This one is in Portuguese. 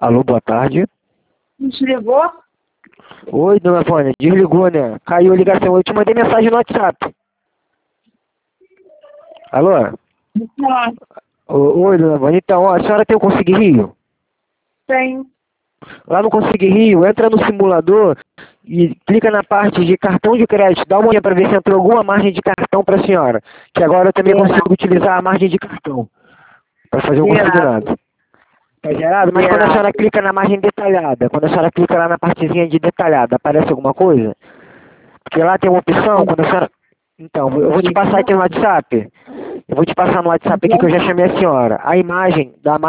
Alô, boa tarde. Desligou? Oi, dona Vânia, desligou, né? Caiu a ligação. Eu te mandei mensagem no WhatsApp. Alô? Não, Oi, dona Vânia. Então, ó, a senhora tem o Consegui Rio? tem. Lá no Consegui Rio, entra no simulador e clica na parte de cartão de crédito. Dá uma olhada para ver se entrou alguma margem de cartão para a senhora. Que agora eu também consigo utilizar a margem de cartão para fazer o consignado. Tá gerado? Mas quando a senhora clica na margem detalhada, quando a senhora clica lá na partezinha de detalhada, aparece alguma coisa? Porque lá tem uma opção, quando a senhora... Então, eu vou te passar aqui no WhatsApp. Eu vou te passar no WhatsApp aqui que eu já chamei a senhora. A imagem da